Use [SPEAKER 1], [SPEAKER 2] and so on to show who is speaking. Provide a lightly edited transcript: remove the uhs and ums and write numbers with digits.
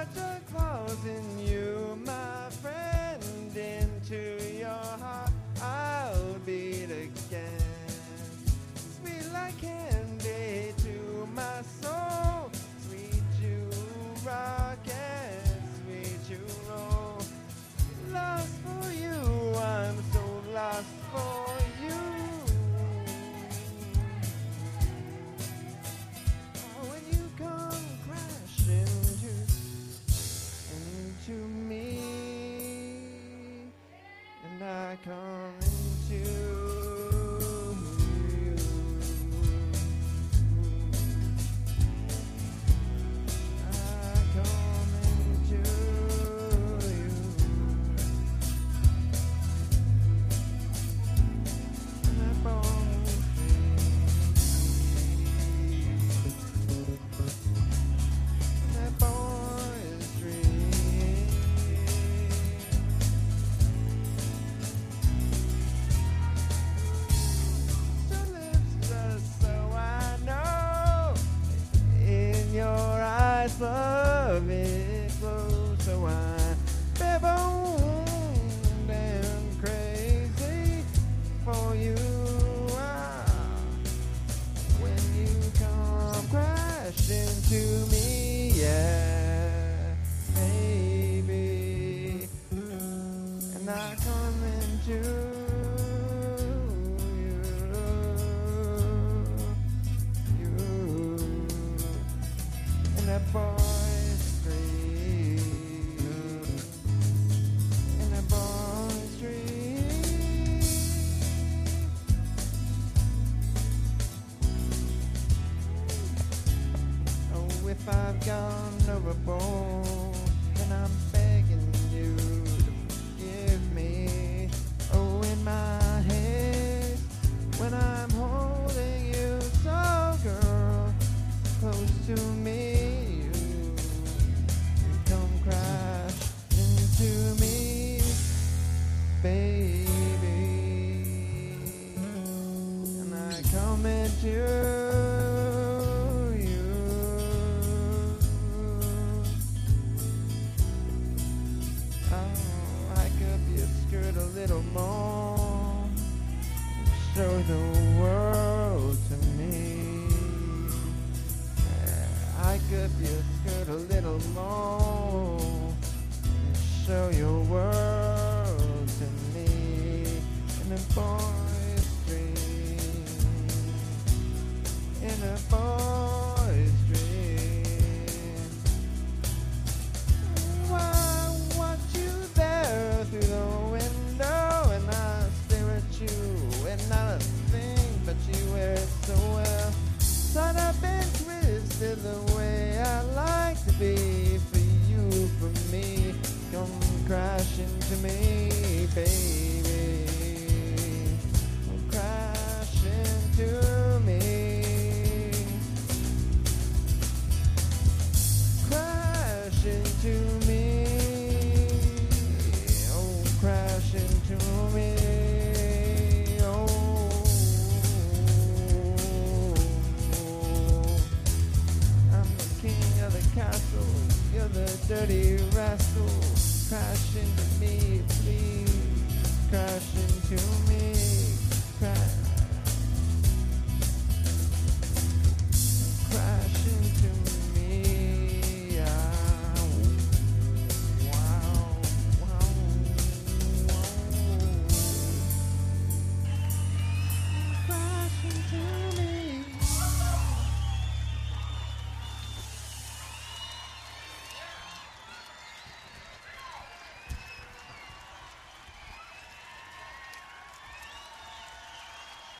[SPEAKER 1] put a clause in you, my friend, into your heart I'll beat again. Sweet like candy to my soul, sweet you rock and sweet you roll. Lost for you, I'm so lost for you. When you come crashing into me, and I come into you. I come into you. And I born that boy's dream. So lips just so I know, in your eyes love it glows, so I'm babooned and crazy for you. When you come crash into me, yeah, baby, and I come into you, and that boy's dream, and that boy's dream. Oh, if I've gone overboard, then I'm begging you to forgive me. Oh, in my head, when I'm holding you so, girl, close to me, you come crash into me, baby, and I come into you. Oh, hike up your skirt a little more, show the world to me. Hike up your skirt a little more, show your world to me. In a boy's dream, in a boy's dream. Why watch you there through the window, and I stare at you and not a thing, but you wear it so well. Tied up and twisted the way I like to be, for you, for me. Come crash into me, baby. Come crash into me. Crash into me. Oh, crash into me. Oh, I'm the king of the castle. You're the dirty rascal. Crash into me, please.